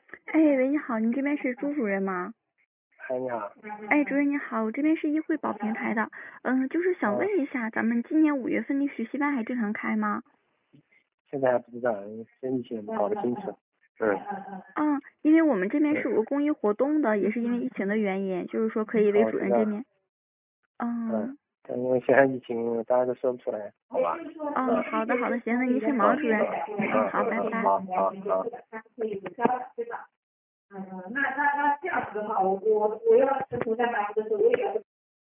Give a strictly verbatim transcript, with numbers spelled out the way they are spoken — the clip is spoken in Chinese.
哎，喂，你好，您这边是朱主任吗？ 哎，你好。 哎，主任你好，我这边是易惠保平台的，嗯，就是想问啊， 一下，咱们今年五月份的学习班还正常开吗？ 现在还不知道，因为这疫情搞不清楚。嗯嗯，因为我们这边是有嗯， 个公益活动的，也是因为疫情的原因，就是说可以好， 为我知道。 主任这边， 嗯， 嗯但因为现在疫情，大家都说不出来，好吧？ 嗯， 嗯好的好的，行，那您先嗯忙，主任，嗯，好， 嗯嗯嗯， 拜拜。 好好好。 嗯，那那那这样子的话，我我我要是从在办公的时候，我也要